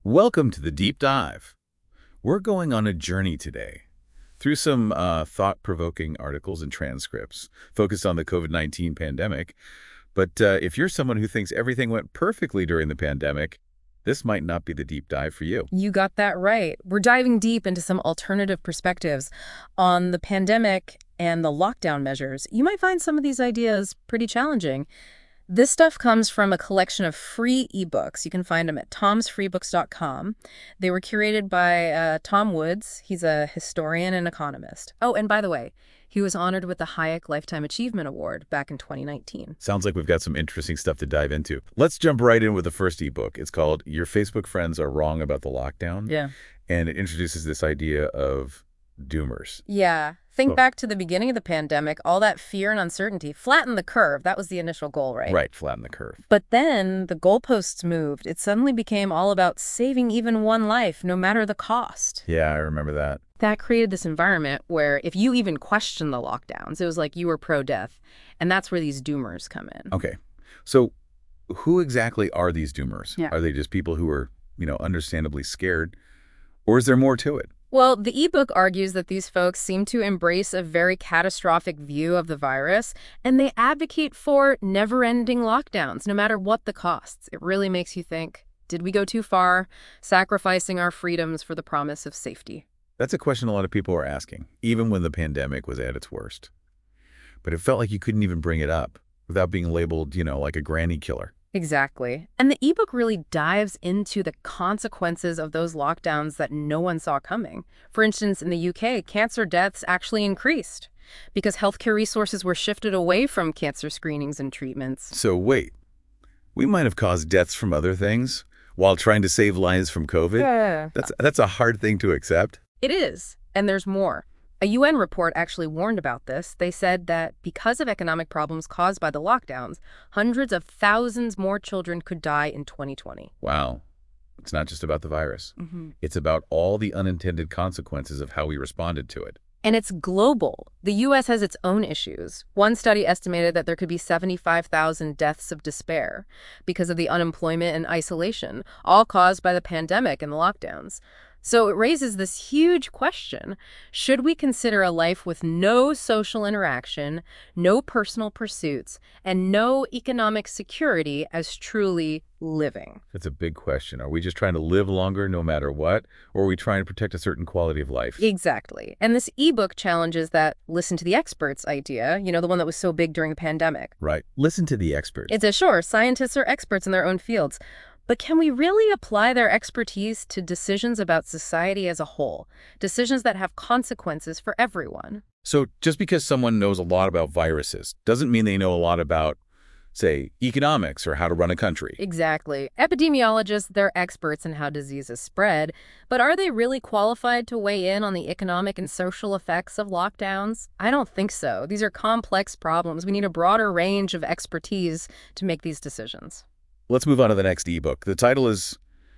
Welcome to the Deep Dive. We're going on a journey today through some thought-provoking articles and transcripts focused on the COVID-19 pandemic. But if you're someone who thinks everything went perfectly during the pandemic, this might not be the deep dive for you. You got that right. We're diving deep into some alternative perspectives on the pandemic and the lockdown measures. You might find some of these ideas pretty challenging. This stuff comes from a collection of free ebooks. You can find them at tomsfreebooks.com. They were curated by Tom Woods. He's a historian and economist. Oh, and by the way, he was honored with the Hayek Lifetime Achievement Award back in 2019. Sounds like we've got some interesting stuff to dive into. Let's jump right in with the first ebook. It's called Your Facebook Friends Are Wrong About the Lockdown. Yeah. And it introduces this idea of doomers. Yeah. Think back to the beginning of the pandemic, all that fear and uncertainty. Flatten the curve. That was the initial goal, right? Right, flatten the curve. But then the goalposts moved. It suddenly became all about saving even one life, no matter the cost. Yeah, I remember that. That created this environment where if you even questioned the lockdowns, it was like you were pro-death. And that's where these doomers come in. Okay. So who exactly are these doomers? Yeah. Are they just people who are, understandably scared? Or is there more to it? Well, the ebook argues that these folks seem to embrace a very catastrophic view of the virus, and they advocate for never-ending lockdowns, no matter what the costs. It really makes you think, did we go too far, sacrificing our freedoms for the promise of safety? That's a question a lot of people are asking, even when the pandemic was at its worst. But it felt like you couldn't even bring it up without being labeled, like a granny killer. Exactly. And the ebook really dives into the consequences of those lockdowns that no one saw coming. For instance, in the UK, cancer deaths actually increased because healthcare resources were shifted away from cancer screenings and treatments. So wait, we might have caused deaths from other things while trying to save lives from COVID? Yeah. That's a hard thing to accept. It is. And there's more. A UN report actually warned about this. They said that because of economic problems caused by the lockdowns, hundreds of thousands more children could die in 2020. Wow. It's not just about the virus. Mm-hmm. It's about all the unintended consequences of how we responded to it. And it's global. The U.S. has its own issues. One study estimated that there could be 75,000 deaths of despair because of the unemployment and isolation, all caused by the pandemic and the lockdowns. So it raises this huge question. Should we consider a life with no social interaction, no personal pursuits, and no economic security as truly living? That's a big question. Are we just trying to live longer no matter what, or are we trying to protect a certain quality of life? Exactly. And this ebook challenges that listen to the experts idea, the one that was so big during the pandemic. Right. Listen to the experts. It's sure, scientists are experts in their own fields. But can we really apply their expertise to decisions about society as a whole? Decisions that have consequences for everyone? So just because someone knows a lot about viruses doesn't mean they know a lot about, say, economics or how to run a country. Exactly. Epidemiologists, they're experts in how diseases spread, but are they really qualified to weigh in on the economic and social effects of lockdowns? I don't think so. These are complex problems. We need a broader range of expertise to make these decisions. Let's move on to the next ebook. The title is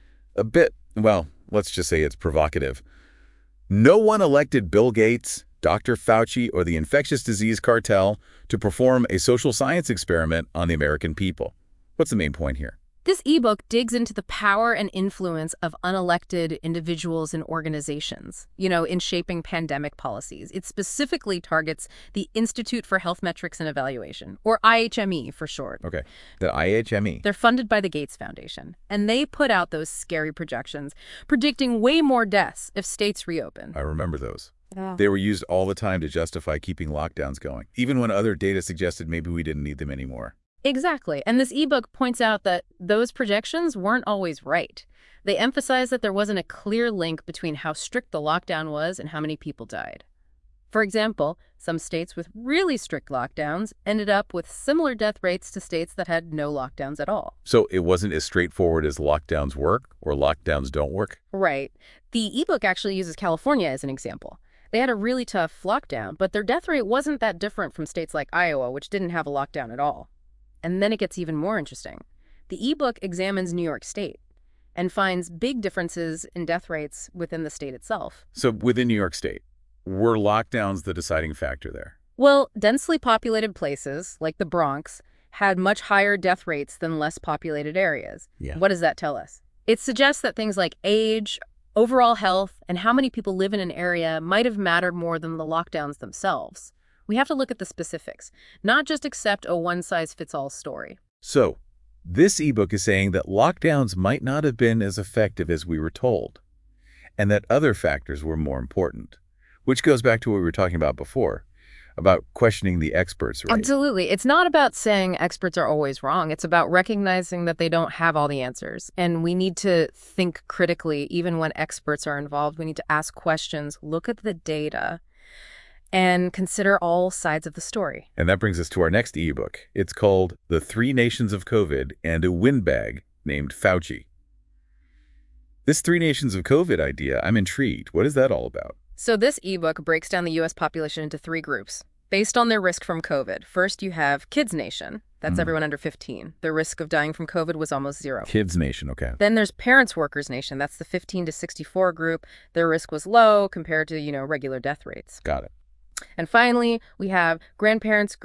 a bit, let's just say it's provocative. No one elected Bill Gates, Dr. Fauci, or the infectious disease cartel to perform a social science experiment on the American people. What's the main point here? This ebook digs into the power and influence of unelected individuals and organizations, in shaping pandemic policies. It specifically targets the Institute for Health Metrics and Evaluation, or IHME for short. Okay, the IHME. They're funded by the Gates Foundation, and they put out those scary projections, predicting way more deaths if states reopen. I remember those. Yeah. They were used all the time to justify keeping lockdowns going, even when other data suggested maybe we didn't need them anymore. Exactly. And this ebook points out that those projections weren't always right. They emphasize that there wasn't a clear link between how strict the lockdown was and how many people died. For example, some states with really strict lockdowns ended up with similar death rates to states that had no lockdowns at all. So it wasn't as straightforward as lockdowns work or lockdowns don't work? Right. The ebook actually uses California as an example. They had a really tough lockdown, but their death rate wasn't that different from states like Iowa, which didn't have a lockdown at all. And then it gets even more interesting. The ebook examines New York State and finds big differences in death rates within the state itself. So within New York State, were lockdowns the deciding factor there? Well, densely populated places, like the Bronx, had much higher death rates than less populated areas. Yeah. What does that tell us? It suggests that things like age, overall health, and how many people live in an area might have mattered more than the lockdowns themselves. We have to look at the specifics, not just accept a one-size-fits-all story. So, this ebook is saying that lockdowns might not have been as effective as we were told, and that other factors were more important, which goes back to what we were talking about before, about questioning the experts, right? Absolutely. It's not about saying experts are always wrong. It's about recognizing that they don't have all the answers. And we need to think critically, even when experts are involved. We need to ask questions, look at the data, and consider all sides of the story. And that brings us to our next ebook. It's called The Three Nations of COVID and a Windbag Named Fauci. This Three Nations of COVID idea, I'm intrigued. What is that all about? So this ebook breaks down the U.S. population into three groups based on their risk from COVID. First, you have Kids Nation. That's everyone under 15. Their risk of dying from COVID was almost zero. Kids Nation, okay. Then there's Parents Workers Nation. That's the 15 to 64 group. Their risk was low compared to, regular death rates. Got it. And finally, we have Grandparents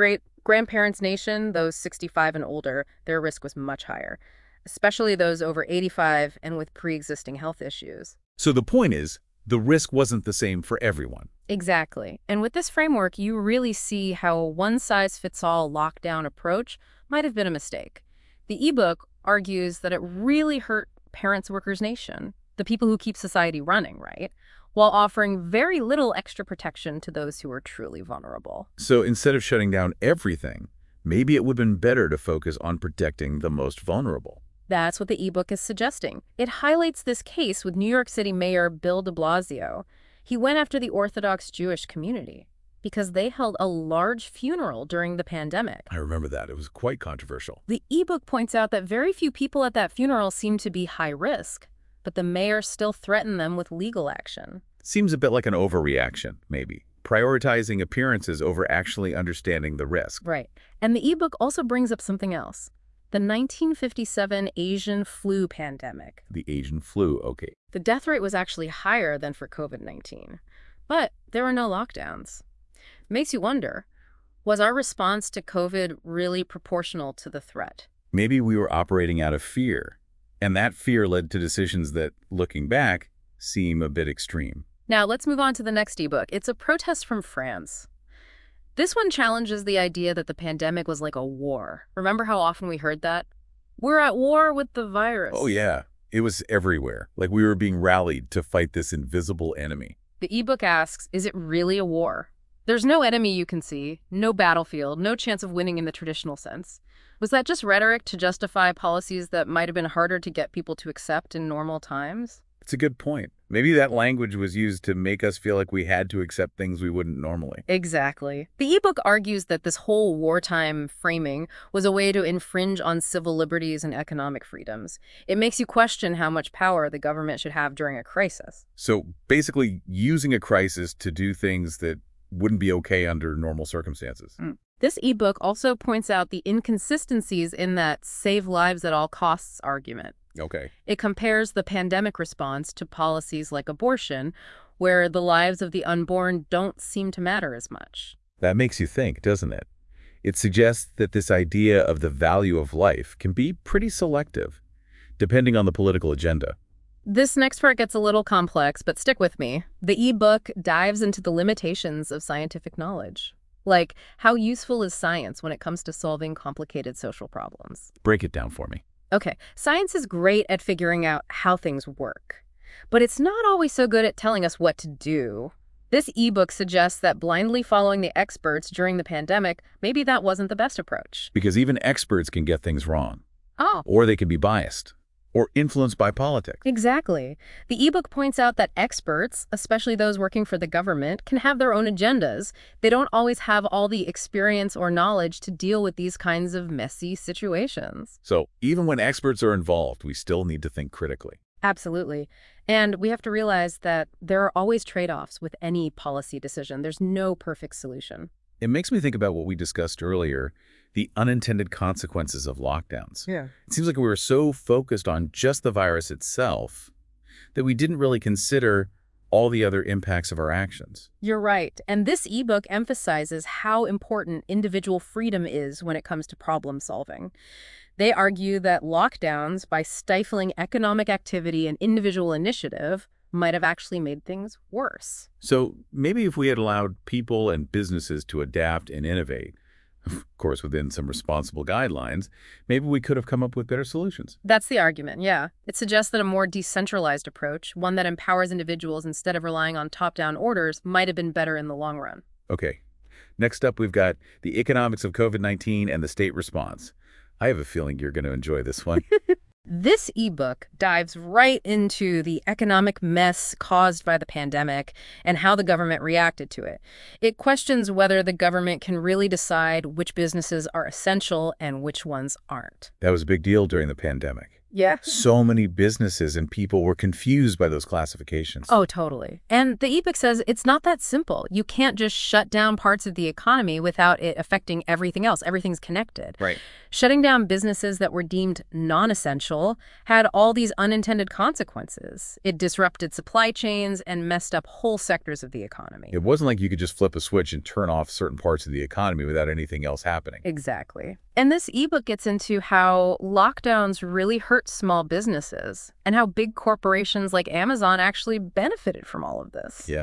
Nation, those 65 and older. Their risk was much higher, especially those over 85 and with pre-existing health issues. So the point is, the risk wasn't the same for everyone. Exactly. And with this framework, you really see how a one-size-fits-all lockdown approach might have been a mistake. The ebook argues that it really hurt Parents Workers Nation, the people who keep society running, right? While offering very little extra protection to those who are truly vulnerable. So instead of shutting down everything, maybe it would have been better to focus on protecting the most vulnerable. That's what the ebook is suggesting. It highlights this case with New York City Mayor Bill de Blasio. He went after the Orthodox Jewish community because they held a large funeral during the pandemic. I remember that. It was quite controversial. The ebook points out that very few people at that funeral seemed to be high risk, but the mayor still threatened them with legal action. Seems a bit like an overreaction, maybe. Prioritizing appearances over actually understanding the risk. Right. And the ebook also brings up something else. The 1957 Asian flu pandemic. The Asian flu, okay. The death rate was actually higher than for COVID-19, but there were no lockdowns. Makes you wonder, was our response to COVID really proportional to the threat? Maybe we were operating out of fear, and that fear led to decisions that, looking back, seem a bit extreme. Now, let's move on to the next ebook. It's a protest from France. This one challenges the idea that the pandemic was like a war. Remember how often we heard that? We're at war with the virus. Oh, yeah. It was everywhere, like we were being rallied to fight this invisible enemy. The ebook asks, is it really a war? There's no enemy you can see, no battlefield, no chance of winning in the traditional sense. Was that just rhetoric to justify policies that might have been harder to get people to accept in normal times? It's a good point. Maybe that language was used to make us feel like we had to accept things we wouldn't normally. Exactly. The ebook argues that this whole wartime framing was a way to infringe on civil liberties and economic freedoms. It makes you question how much power the government should have during a crisis. So basically using a crisis to do things that wouldn't be okay under normal circumstances. This ebook also points out the inconsistencies in that save lives at all costs argument. Okay. It compares the pandemic response to policies like abortion, where the lives of the unborn don't seem to matter as much. That makes you think, doesn't it? It suggests that this idea of the value of life can be pretty selective, depending on the political agenda. This next part gets a little complex, but stick with me. The ebook dives into the limitations of scientific knowledge. Like, how useful is science when it comes to solving complicated social problems? Break it down for me. Okay, science is great at figuring out how things work, but it's not always so good at telling us what to do. This ebook suggests that blindly following the experts during the pandemic, maybe that wasn't the best approach. Because even experts can get things wrong. Oh. Or they can be biased. Or influenced by politics. Exactly. The ebook points out that experts, especially those working for the government, can have their own agendas. They don't always have all the experience or knowledge to deal with these kinds of messy situations. So even when experts are involved, we still need to think critically. Absolutely. And we have to realize that there are always trade-offs with any policy decision. There's no perfect solution. It makes me think about what we discussed earlier, the unintended consequences of lockdowns. Yeah. It seems like we were so focused on just the virus itself that we didn't really consider all the other impacts of our actions. You're right. And this ebook emphasizes how important individual freedom is when it comes to problem solving. They argue that lockdowns, by stifling economic activity and individual initiative, might have actually made things worse. So maybe if we had allowed people and businesses to adapt and innovate, of course within some responsible guidelines, maybe we could have come up with better solutions. That's the argument, yeah. It suggests that a more decentralized approach, one that empowers individuals instead of relying on top-down orders, might have been better in the long run. Okay, next up we've got the economics of COVID-19 and the state response. I have a feeling you're going to enjoy this one. This ebook dives right into the economic mess caused by the pandemic and how the government reacted to it. It questions whether the government can really decide which businesses are essential and which ones aren't. That was a big deal during the pandemic. Yeah. So many businesses and people were confused by those classifications. Oh, totally. And the ebook says it's not that simple. You can't just shut down parts of the economy without it affecting everything else. Everything's connected. Right. Shutting down businesses that were deemed non-essential had all these unintended consequences. It disrupted supply chains and messed up whole sectors of the economy. It wasn't like you could just flip a switch and turn off certain parts of the economy without anything else happening. Exactly. And this ebook gets into how lockdowns really hurt small businesses and how big corporations like Amazon actually benefited from all of this. Yeah.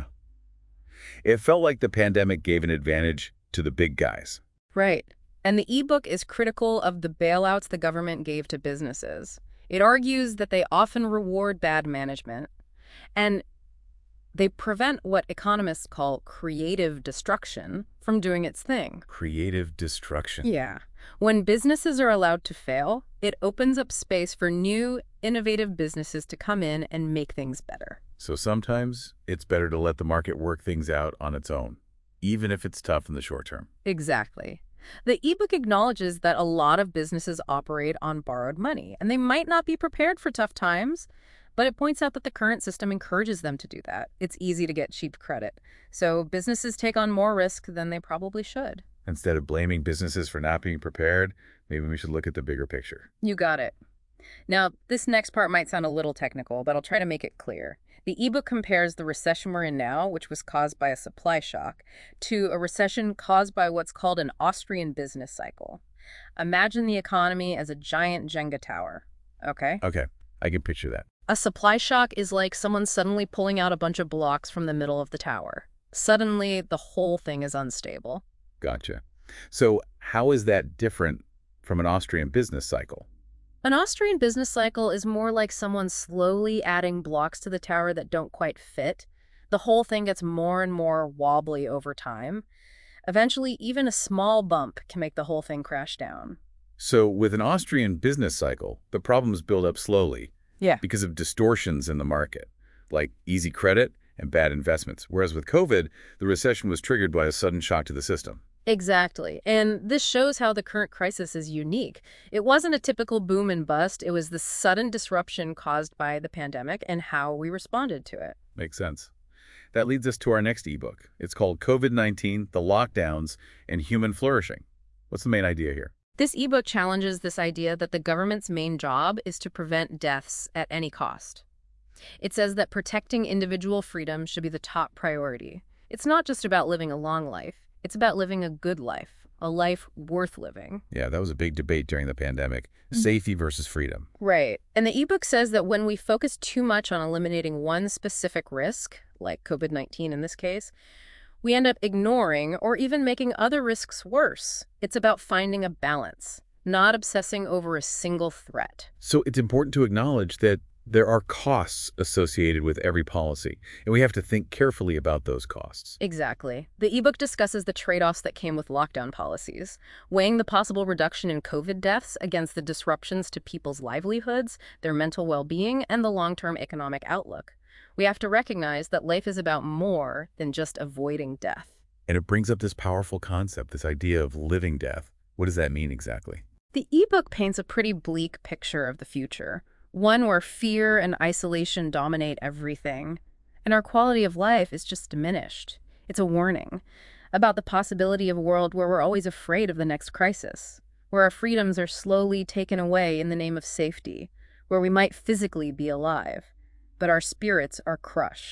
It felt like the pandemic gave an advantage to the big guys. Right. And the ebook is critical of the bailouts the government gave to businesses. It argues that they often reward bad management, and they prevent what economists call creative destruction from doing its thing. Creative destruction. Yeah. When businesses are allowed to fail, it opens up space for new, innovative businesses to come in and make things better. So sometimes it's better to let the market work things out on its own, even if it's tough in the short term. Exactly. The ebook acknowledges that a lot of businesses operate on borrowed money, and they might not be prepared for tough times, but it points out that the current system encourages them to do that. It's easy to get cheap credit, so businesses take on more risk than they probably should. Instead of blaming businesses for not being prepared, maybe we should look at the bigger picture. You got it. Now, this next part might sound a little technical, but I'll try to make it clear. The ebook compares the recession we're in now, which was caused by a supply shock, to a recession caused by what's called an Austrian business cycle. Imagine the economy as a giant Jenga tower, okay? Okay, I can picture that. A supply shock is like someone suddenly pulling out a bunch of blocks from the middle of the tower. Suddenly, the whole thing is unstable. Gotcha. So how is that different from an Austrian business cycle? An Austrian business cycle is more like someone slowly adding blocks to the tower that don't quite fit. The whole thing gets more and more wobbly over time. Eventually, even a small bump can make the whole thing crash down. So with an Austrian business cycle, the problems build up slowly. Yeah. Because of distortions in the market, like easy credit and bad investments. Whereas with COVID, the recession was triggered by a sudden shock to the system. Exactly. And this shows how the current crisis is unique. It wasn't a typical boom and bust. It was the sudden disruption caused by the pandemic and how we responded to it. Makes sense. That leads us to our next ebook. It's called COVID-19, The Lockdowns, and Human Flourishing. What's the main idea here? This ebook challenges this idea that the government's main job is to prevent deaths at any cost. It says that protecting individual freedom should be the top priority. It's not just about living a long life. It's about living a good life, a life worth living. Yeah, that was a big debate during the pandemic. Safety versus freedom. Right. And the ebook says that when we focus too much on eliminating one specific risk, like COVID-19 in this case, we end up ignoring or even making other risks worse. It's about finding a balance, not obsessing over a single threat. So it's important to acknowledge that there are costs associated with every policy, and we have to think carefully about those costs. Exactly. The ebook discusses the trade-offs that came with lockdown policies, weighing the possible reduction in COVID deaths against the disruptions to people's livelihoods, their mental well-being, and the long-term economic outlook. We have to recognize that life is about more than just avoiding death. And it brings up this powerful concept, this idea of living death. What does that mean exactly? The ebook paints a pretty bleak picture of the future, one where fear and isolation dominate everything, and our quality of life is just diminished. It's a warning about the possibility of a world where we're always afraid of the next crisis, where our freedoms are slowly taken away in the name of safety, where we might physically be alive, but our spirits are crushed.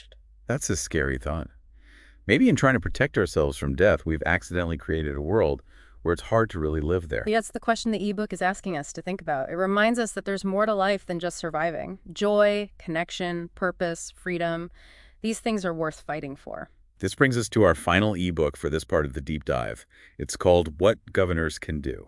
That's a scary thought. Maybe in trying to protect ourselves from death, we've accidentally created a world where it's hard to really live there. Yeah, it's the question the ebook is asking us to think about. It reminds us that there's more to life than just surviving. Joy, connection, purpose, freedom, these things are worth fighting for. This brings us to our final ebook for this part of the deep dive. It's called What Governors Can Do.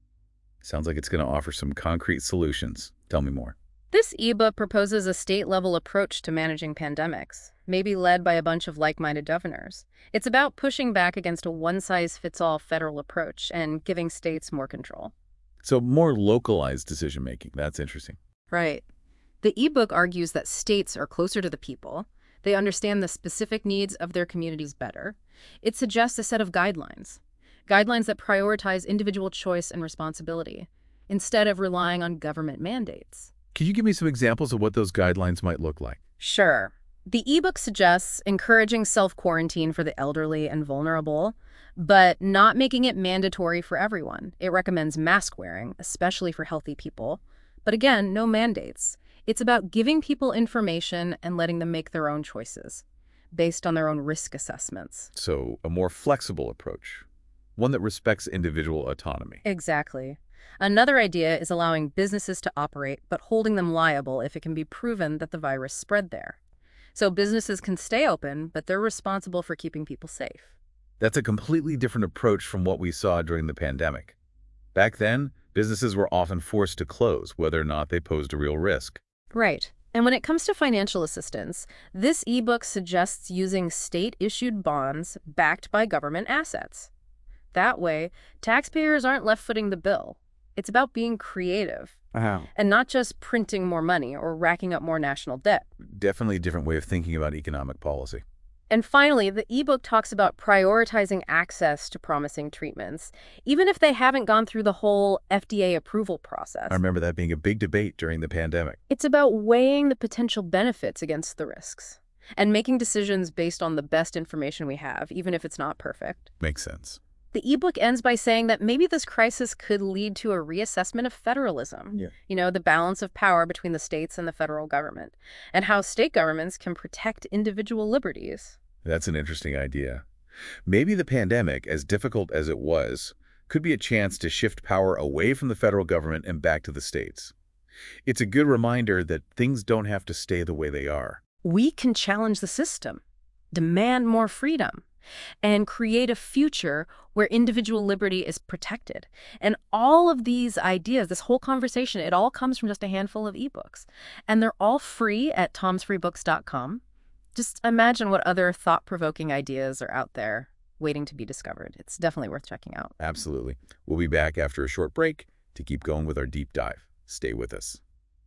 Sounds like it's going to offer some concrete solutions. Tell me more. This ebook proposes a state-level approach to managing pandemics, maybe led by a bunch of like-minded governors. It's about pushing back against a one-size-fits-all federal approach and giving states more control. So more localized decision-making. That's interesting. Right. The ebook argues that states are closer to the people. They understand the specific needs of their communities better. It suggests a set of guidelines that prioritize individual choice and responsibility, instead of relying on government mandates. Can you give me some examples of what those guidelines might look like? Sure. The ebook suggests encouraging self-quarantine for the elderly and vulnerable, but not making it mandatory for everyone. It recommends mask wearing, especially for healthy people. But again, no mandates. It's about giving people information and letting them make their own choices, based on their own risk assessments. So a more flexible approach, one that respects individual autonomy. Exactly. Another idea is allowing businesses to operate, but holding them liable if it can be proven that the virus spread there. So businesses can stay open, but they're responsible for keeping people safe. That's a completely different approach from what we saw during the pandemic. Back then, businesses were often forced to close, whether or not they posed a real risk. Right. And when it comes to financial assistance, this ebook suggests using state-issued bonds backed by government assets. That way, taxpayers aren't left footing the bill. It's about being creative and not just printing more money or racking up more national debt. Definitely a different way of thinking about economic policy. And finally, the ebook talks about prioritizing access to promising treatments, even if they haven't gone through the whole FDA approval process. I remember that being a big debate during the pandemic. It's about weighing the potential benefits against the risks and making decisions based on the best information we have, even if it's not perfect. Makes sense. The ebook ends by saying that maybe this crisis could lead to a reassessment of federalism, the balance of power between the states and the federal government, and how state governments can protect individual liberties. That's an interesting idea. Maybe the pandemic, as difficult as it was, could be a chance to shift power away from the federal government and back to the states. It's a good reminder that things don't have to stay the way they are. We can challenge the system, demand more freedom, and create a future where individual liberty is protected. And all of these ideas, this whole conversation, it all comes from just a handful of ebooks. And they're all free at tomsfreebooks.com. Just imagine what other thought-provoking ideas are out there waiting to be discovered. It's definitely worth checking out. Absolutely. We'll be back after a short break to keep going with our deep dive. Stay with us.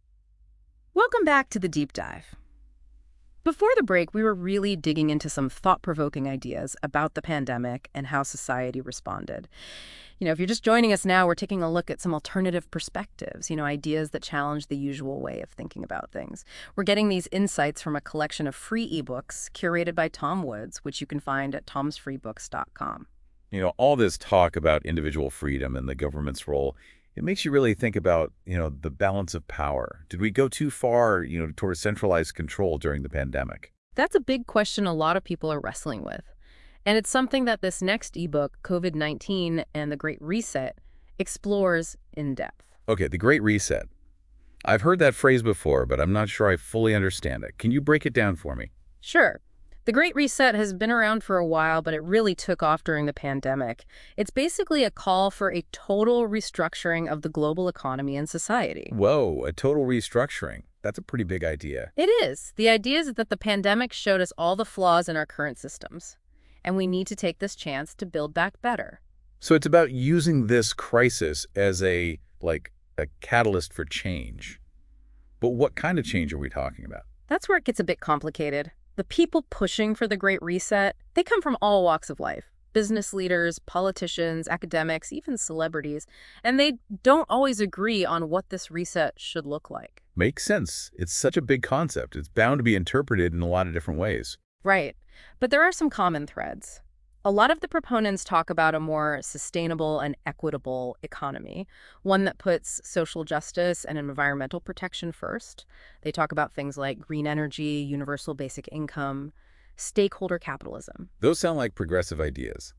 Welcome back to the Deep Dive. Before the break, we were really digging into some thought-provoking ideas about the pandemic and how society responded. If you're just joining us now, we're taking a look at some alternative perspectives, ideas that challenge the usual way of thinking about things. We're getting these insights from a collection of free ebooks curated by Tom Woods, which you can find at tomsfreebooks.com. All this talk about individual freedom and the government's role, it makes you really think about, the balance of power. Did we go too far, towards centralized control during the pandemic? That's a big question a lot of people are wrestling with. And it's something that this next ebook, COVID-19 and the Great Reset, explores in depth. Okay, the Great Reset. I've heard that phrase before, but I'm not sure I fully understand it. Can you break it down for me? Sure. The Great Reset has been around for a while, but it really took off during the pandemic. It's basically a call for a total restructuring of the global economy and society. Whoa, a total restructuring. That's a pretty big idea. It is. The idea is that the pandemic showed us all the flaws in our current systems, and we need to take this chance to build back better. So it's about using this crisis as a catalyst for change. But what kind of change are we talking about? That's where it gets a bit complicated. The people pushing for the Great Reset, they come from all walks of life. Business leaders, politicians, academics, even celebrities. And they don't always agree on what this reset should look like. Makes sense. It's such a big concept. It's bound to be interpreted in a lot of different ways. Right. But there are some common threads. A lot of the proponents talk about a more sustainable and equitable economy, one that puts social justice and environmental protection first. They talk about things like green energy, universal basic income. stakeholder capitalism. Those sound like progressive ideas.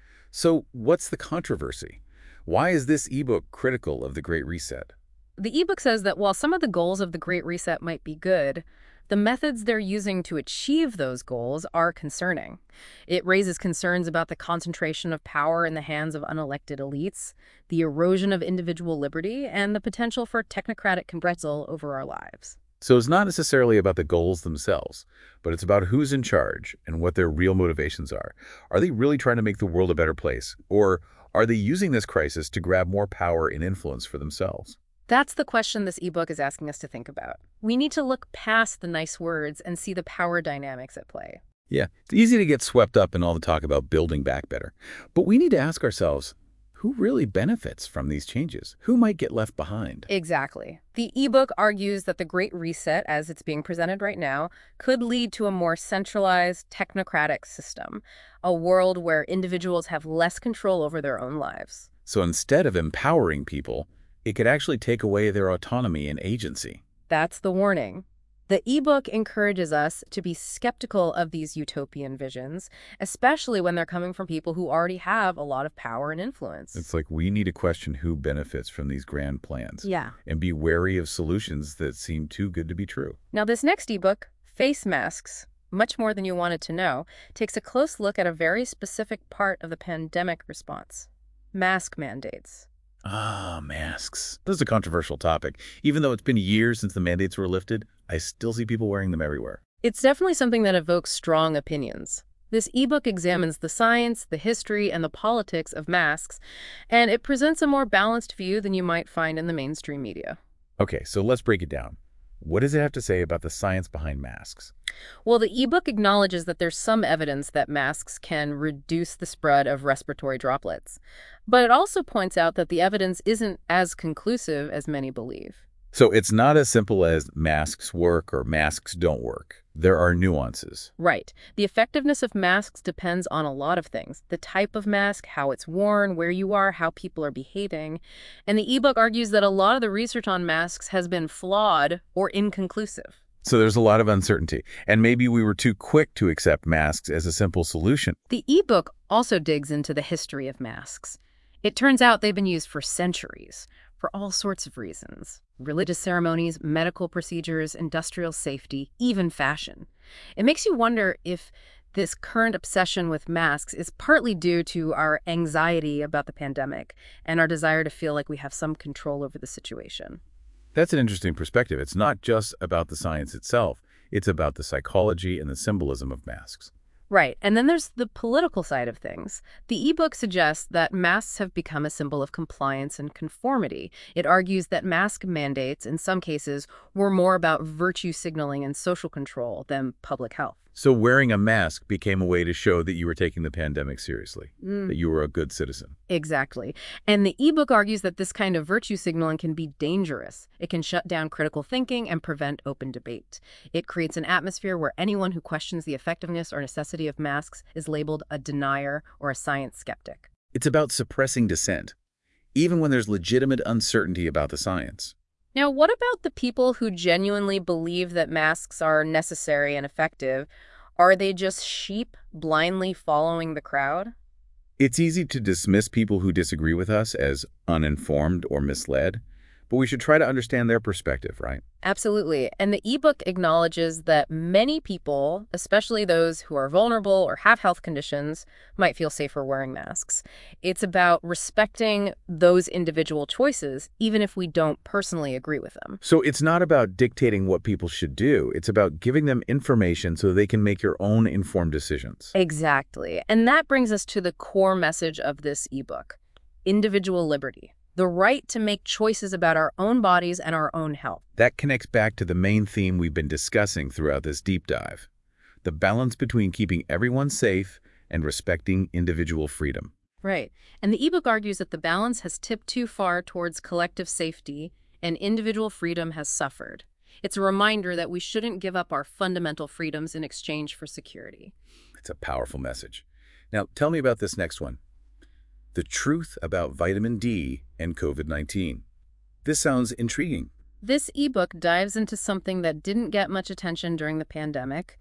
So what's the controversy? Why is this ebook critical of the Great Reset? The ebook says that while some of the goals of the Great Reset might be good, the methods they're using to achieve those goals are concerning. It raises concerns about the concentration of power in the hands of unelected elites, the erosion of individual liberty, and the potential for technocratic control over our lives. So it's not necessarily about the goals themselves, but it's about who's in charge and what their real motivations are. Are they really trying to make the world a better place? Or are they using this crisis to grab more power and influence for themselves? That's the question this ebook is asking us to think about. We need to look past the nice words and see the power dynamics at play. Yeah, it's easy to get swept up in all the talk about building back better. But we need to ask ourselves, who really benefits from these changes? Who might get left behind? Exactly. The ebook argues that the Great Reset, as it's being presented right now, could lead to a more centralized, technocratic system, a world where individuals have less control over their own lives. So instead of empowering people, it could actually take away their autonomy and agency. That's the warning. The ebook encourages us to be skeptical of these utopian visions, especially when they're coming from people who already have a lot of power and influence. It's like we need to question who benefits from these grand plans. Yeah. And be wary of solutions that seem too good to be true. Now, this next ebook, Face Masks, Much More Than You Wanted to Know, takes a close look at a very specific part of the pandemic response: mask mandates. Ah, masks. This is a controversial topic. Even though it's been years since the mandates were lifted, I still see people wearing them everywhere. It's definitely something that evokes strong opinions. This ebook examines the science, the history, and the politics of masks, and it presents a more balanced view than you might find in the mainstream media. Okay, so let's break it down. What does it have to say about the science behind masks? Well, the ebook acknowledges that there's some evidence that masks can reduce the spread of respiratory droplets. But it also points out that the evidence isn't as conclusive as many believe. So it's not as simple as masks work or masks don't work. There are nuances. Right. The effectiveness of masks depends on a lot of things: the type of mask, how it's worn, where you are, how people are behaving. And the ebook argues that a lot of the research on masks has been flawed or inconclusive. So there's a lot of uncertainty. And maybe we were too quick to accept masks as a simple solution. The ebook also digs into the history of masks. It turns out they've been used for centuries, for all sorts of reasons: religious ceremonies, medical procedures, industrial safety, even fashion. It makes you wonder if this current obsession with masks is partly due to our anxiety about the pandemic and our desire to feel like we have some control over the situation. That's an interesting perspective. It's not just about the science itself. It's about the psychology and the symbolism of masks. Right. And then there's the political side of things. The ebook suggests that masks have become a symbol of compliance and conformity. It argues that mask mandates, in some cases, were more about virtue signaling and social control than public health. So wearing a mask became a way to show that you were taking the pandemic seriously, that you were a good citizen. Exactly. And the ebook argues that this kind of virtue signaling can be dangerous. It can shut down critical thinking and prevent open debate. It creates an atmosphere where anyone who questions the effectiveness or necessity of masks is labeled a denier or a science skeptic. It's about suppressing dissent, even when there's legitimate uncertainty about the science. Now, what about the people who genuinely believe that masks are necessary and effective? Are they just sheep blindly following the crowd? It's easy to dismiss people who disagree with us as uninformed or misled, but we should try to understand their perspective, right? Absolutely. And the ebook acknowledges that many people, especially those who are vulnerable or have health conditions, might feel safer wearing masks. It's about respecting those individual choices, even if we don't personally agree with them. So it's not about dictating what people should do. It's about giving them information so they can make your own informed decisions. Exactly. And that brings us to the core message of this ebook: individual liberty. The right to make choices about our own bodies and our own health. That connects back to the main theme we've been discussing throughout this deep dive: the balance between keeping everyone safe and respecting individual freedom. Right. And the ebook argues that the balance has tipped too far towards collective safety and individual freedom has suffered. It's a reminder that we shouldn't give up our fundamental freedoms in exchange for security. It's a powerful message. Now, tell me about this next one: the truth about vitamin D and COVID-19. This sounds intriguing. This ebook dives into something that didn't get much attention during the pandemic: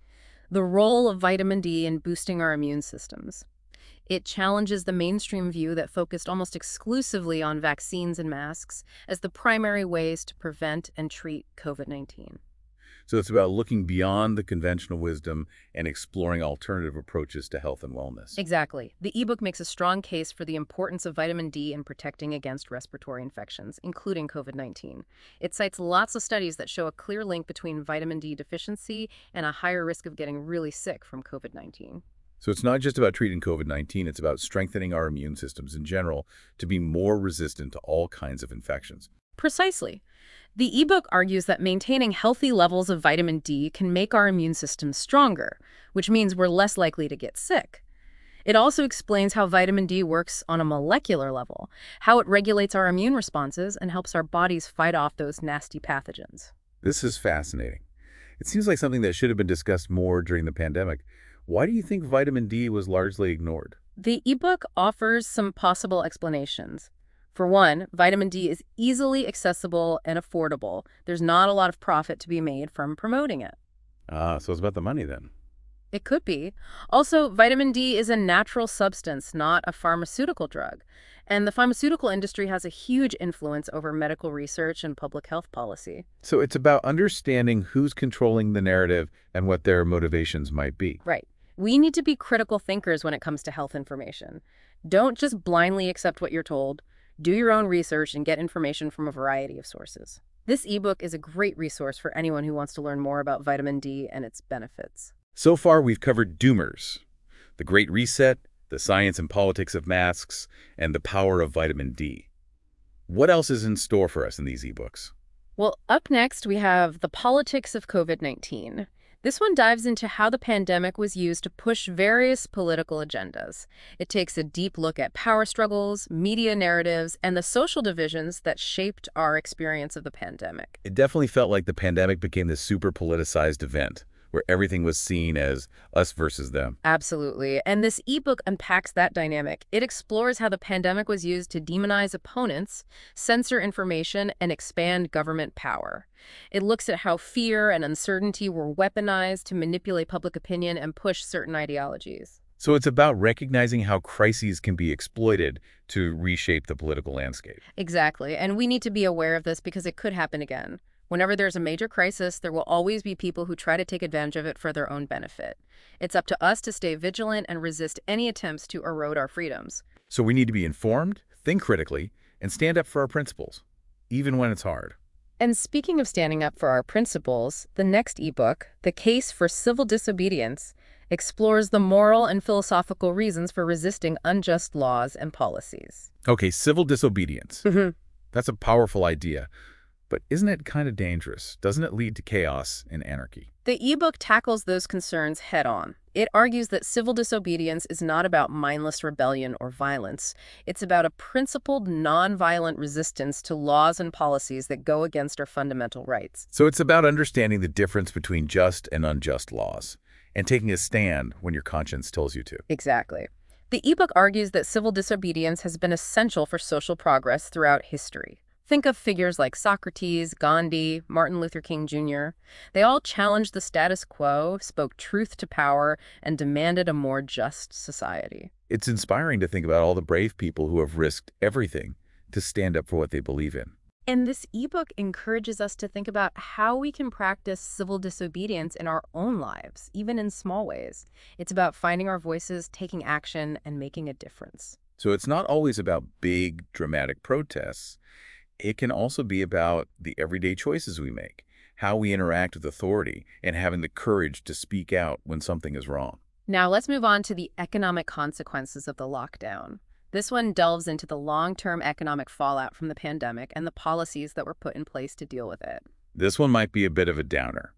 The role of vitamin D in boosting our immune systems. It challenges the mainstream view that focused almost exclusively on vaccines and masks as the primary ways to prevent and treat COVID-19. So it's about looking beyond the conventional wisdom and exploring alternative approaches to health and wellness. Exactly. The ebook makes a strong case for the importance of vitamin D in protecting against respiratory infections, including COVID-19. It cites lots of studies that show a clear link between vitamin D deficiency and a higher risk of getting really sick from COVID-19. So it's not just about treating COVID-19, it's about strengthening our immune systems in general to be more resistant to all kinds of infections. Precisely. The ebook argues that maintaining healthy levels of vitamin D can make our immune system stronger, which means we're less likely to get sick. It also explains how vitamin D works on a molecular level, how it regulates our immune responses and helps our bodies fight off those nasty pathogens. This is fascinating. It seems like something that should have been discussed more during the pandemic. Why do you think vitamin D was largely ignored? The ebook offers some possible explanations. For one, vitamin D is easily accessible and affordable. There's not a lot of profit to be made from promoting it. So it's about the money then. It could be. Also, vitamin D is a natural substance, not a pharmaceutical drug. And the pharmaceutical industry has a huge influence over medical research and public health policy. So it's about understanding who's controlling the narrative and what their motivations might be. Right. We need to be critical thinkers when it comes to health information. Don't just blindly accept what you're told. Do your own research and get information from a variety of sources. This ebook is a great resource for anyone who wants to learn more about vitamin D and its benefits. So far, we've covered doomers, the Great Reset, the science and politics of masks, and the power of vitamin D. What else is in store for us in these ebooks? Well, up next, we have The Politics of COVID-19. This one dives into how the pandemic was used to push various political agendas. It takes a deep look at power struggles, media narratives, and the social divisions that shaped our experience of the pandemic. It definitely felt like the pandemic became this super politicized event where everything was seen as us versus them. Absolutely. And this ebook unpacks that dynamic. It explores how the pandemic was used to demonize opponents, censor information, and expand government power. It looks at how fear and uncertainty were weaponized to manipulate public opinion and push certain ideologies. So it's about recognizing how crises can be exploited to reshape the political landscape. Exactly. And we need to be aware of this because it could happen again. Whenever there's a major crisis, there will always be people who try to take advantage of it for their own benefit. It's up to us to stay vigilant and resist any attempts to erode our freedoms. So we need to be informed, think critically, and stand up for our principles, even when it's hard. And speaking of standing up for our principles, the next ebook, The Case for Civil Disobedience, explores the moral and philosophical reasons for resisting unjust laws and policies. Okay, civil disobedience. Mm-hmm. That's a powerful idea. But isn't it kind of dangerous? Doesn't it lead to chaos and anarchy? The ebook tackles those concerns head-on. It argues that civil disobedience is not about mindless rebellion or violence. It's about a principled, nonviolent resistance to laws and policies that go against our fundamental rights. So it's about understanding the difference between just and unjust laws and taking a stand when your conscience tells you to. Exactly. The ebook argues that civil disobedience has been essential for social progress throughout history. Think of figures like Socrates, Gandhi, Martin Luther King Jr. They all challenged the status quo, spoke truth to power, and demanded a more just society. It's inspiring to think about all the brave people who have risked everything to stand up for what they believe in. And this ebook encourages us to think about how we can practice civil disobedience in our own lives, even in small ways. It's about finding our voices, taking action, and making a difference. So it's not always about big, dramatic protests. It can also be about the everyday choices we make, how we interact with authority, and having the courage to speak out when something is wrong. Now let's move on to the economic consequences of the lockdown. This one delves into the long-term economic fallout from the pandemic and the policies that were put in place to deal with it. This one might be a bit of a downer.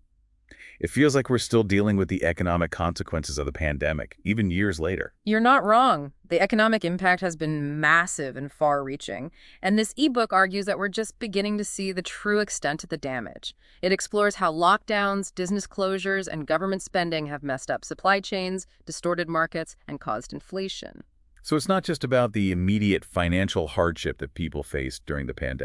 It feels like we're still dealing with the economic consequences of the pandemic, even years later. You're not wrong. The economic impact has been massive and far-reaching, and this ebook argues that we're just beginning to see the true extent of the damage. It explores how lockdowns, business closures, and government spending have messed up supply chains, distorted markets, and caused inflation. So it's not just about the immediate financial hardship that people faced during the pandemic.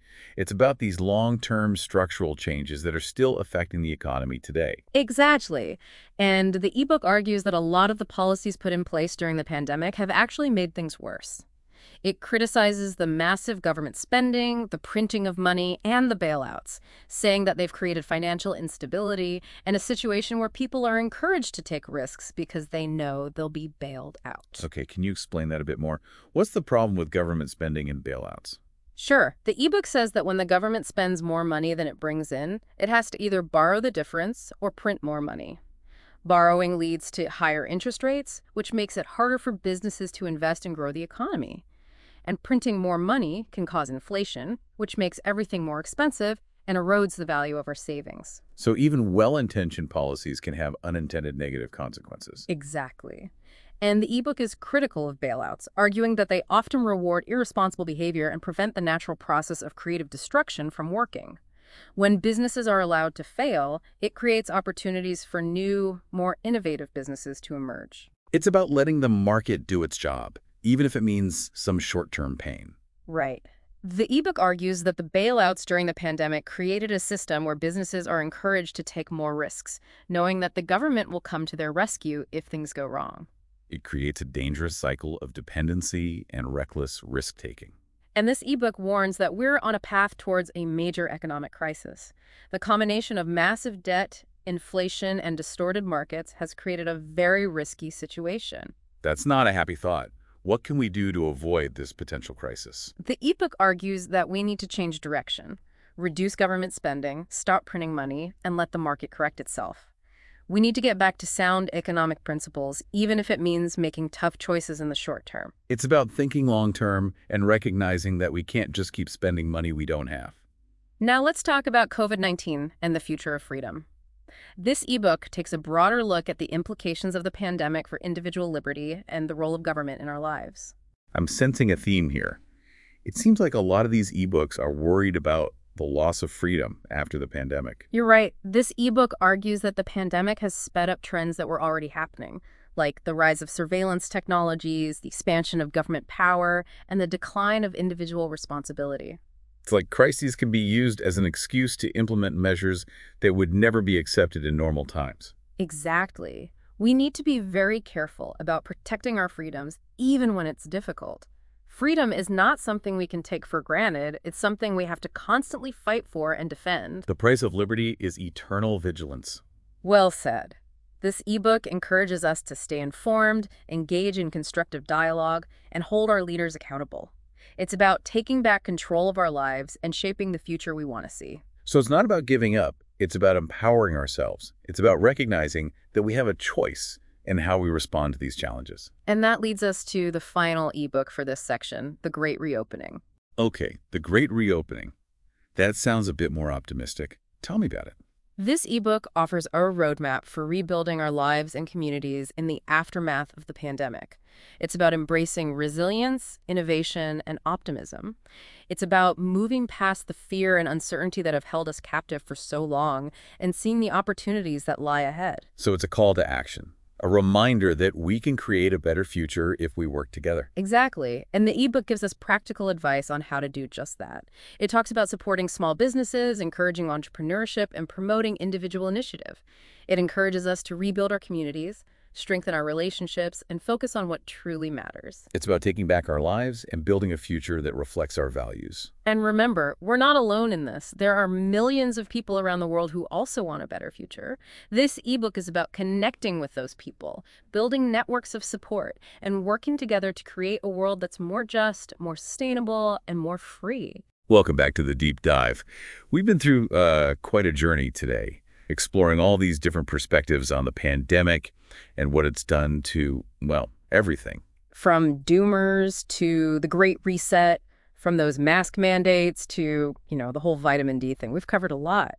It's about these long-term structural changes that are still affecting the economy today. Exactly. And the ebook argues that a lot of the policies put in place during the pandemic have actually made things worse. It criticizes the massive government spending, the printing of money, and the bailouts, saying that they've created financial instability and a situation where people are encouraged to take risks because they know they'll be bailed out. Okay, can you explain that a bit more? What's the problem with government spending and bailouts? Sure, the ebook says that when the government spends more money than it brings in, it has to either borrow the difference or print more money. Borrowing leads to higher interest rates, which makes it harder for businesses to invest and grow the economy. And printing more money can cause inflation, which makes everything more expensive and erodes the value of our savings. So even well-intentioned policies can have unintended negative consequences. Exactly. And the ebook is critical of bailouts, arguing that they often reward irresponsible behavior and prevent the natural process of creative destruction from working. When businesses are allowed to fail, it creates opportunities for new, more innovative businesses to emerge. It's about letting the market do its job, even if it means some short-term pain. Right. The ebook argues that the bailouts during the pandemic created a system where businesses are encouraged to take more risks, knowing that the government will come to their rescue if things go wrong. It creates a dangerous cycle of dependency and reckless risk-taking. And this ebook warns that we're on a path towards a major economic crisis. The combination of massive debt, inflation, and distorted markets has created a very risky situation. That's not a happy thought. What can we do to avoid this potential crisis? The ebook argues that we need to change direction, reduce government spending, stop printing money, and let the market correct itself. We need to get back to sound economic principles, even if it means making tough choices in the short term. It's about thinking long-term and recognizing that we can't just keep spending money we don't have. Now let's talk about COVID-19 and the future of freedom. This ebook takes a broader look at the implications of the pandemic for individual liberty and the role of government in our lives. I'm sensing a theme here. It seems like a lot of these ebooks are worried about the loss of freedom after the pandemic. You're right. This ebook argues that the pandemic has sped up trends that were already happening, like the rise of surveillance technologies, the expansion of government power, and the decline of individual responsibility. It's like crises can be used as an excuse to implement measures that would never be accepted in normal times. Exactly. We need to be very careful about protecting our freedoms, even when it's difficult. Freedom is not something we can take for granted. It's something we have to constantly fight for and defend. The price of liberty is eternal vigilance. Well said. This ebook encourages us to stay informed, engage in constructive dialogue, and hold our leaders accountable. It's about taking back control of our lives and shaping the future we want to see. So it's not about giving up. It's about empowering ourselves. It's about recognizing that we have a choice in how we respond to these challenges. And that leads us to the final ebook for this section, The Great Reopening. Okay, the Great Reopening. That sounds a bit more optimistic. Tell me about it. This ebook offers a roadmap for rebuilding our lives and communities in the aftermath of the pandemic. It's about embracing resilience, innovation, and optimism. It's about moving past the fear and uncertainty that have held us captive for so long and seeing the opportunities that lie ahead. So it's a call to action, a reminder that we can create a better future if we work together. Exactly. And the ebook gives us practical advice on how to do just that. It talks about supporting small businesses, encouraging entrepreneurship, and promoting individual initiative. It encourages us to rebuild our communities, strengthen our relationships, and focus on what truly matters. It's about taking back our lives and building a future that reflects our values. And remember, we're not alone in this. There are millions of people around the world who also want a better future. This ebook is about connecting with those people, building networks of support, and working together to create a world that's more just, more sustainable, and more free. Welcome back to the Deep Dive. We've been through quite a journey today, exploring all these different perspectives on the pandemic and what it's done to, well, everything. From doomers to the Great Reset, from those mask mandates to, the whole vitamin D thing. We've covered a lot.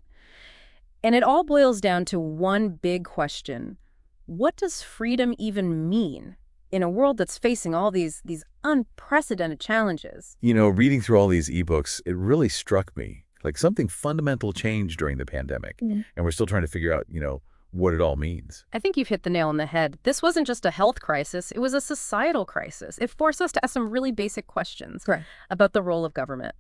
And it all boils down to one big question. What does freedom even mean in a world that's facing all these unprecedented challenges? Reading through all these ebooks, it really struck me like something fundamental changed during the pandemic. And we're still trying to figure out, what it all means. I think you've hit the nail on the head. This wasn't just a health crisis. It was a societal crisis. It forced us to ask some really basic questions about the role of government,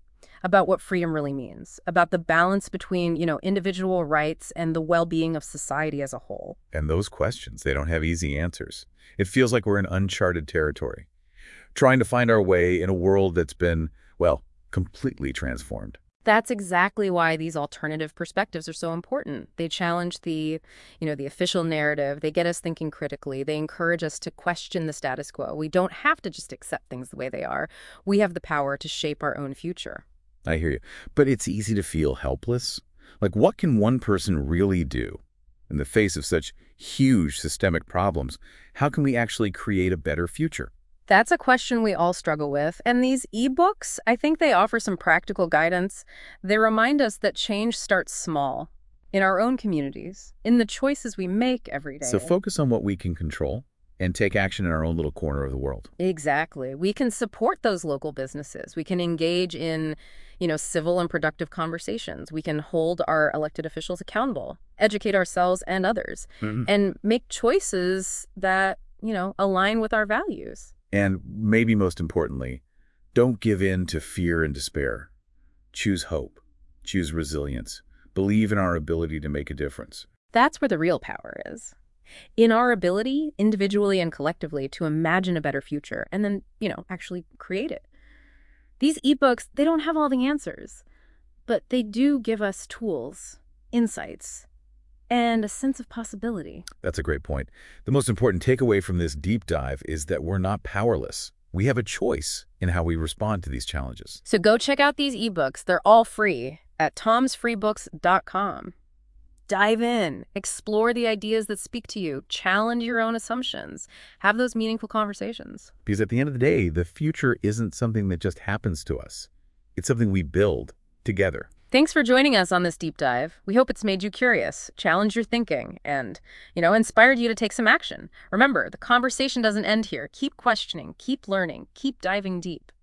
about what freedom really means, about the balance between, individual rights and the well-being of society as a whole. And those questions, they don't have easy answers. It feels like we're in uncharted territory, trying to find our way in a world that's been, well, completely transformed. That's exactly why these alternative perspectives are so important. They challenge the official narrative. They get us thinking critically. They encourage us to question the status quo. We don't have to just accept things the way they are. We have the power to shape our own future. I hear you. But it's easy to feel helpless. Like, what can one person really do in the face of such huge systemic problems? How can we actually create a better future? That's a question we all struggle with. And these ebooks, I think they offer some practical guidance. They remind us that change starts small, in our own communities, in the choices we make every day. So focus on what we can control and take action in our own little corner of the world. Exactly. We can support those local businesses. We can engage in, civil and productive conversations. We can hold our elected officials accountable, educate ourselves and others, and make choices that, align with our values. And maybe most importantly, don't give in to fear and despair. Choose hope. Choose resilience. Believe in our ability to make a difference. That's where the real power is. In our ability, individually and collectively, to imagine a better future and then, actually create it. These ebooks, they don't have all the answers, but they do give us tools, insights, and a sense of possibility. That's a great point. The most important takeaway from this deep dive is that we're not powerless. We have a choice in how we respond to these challenges. So go check out these ebooks. They're all free at tomsfreebooks.com. Dive in, explore the ideas that speak to you, challenge your own assumptions, have those meaningful conversations. Because at the end of the day, the future isn't something that just happens to us. It's something we build together. Thanks for joining us on this deep dive. We hope it's made you curious, challenged your thinking, and, inspired you to take some action. Remember, the conversation doesn't end here. Keep questioning, keep learning, keep diving deep.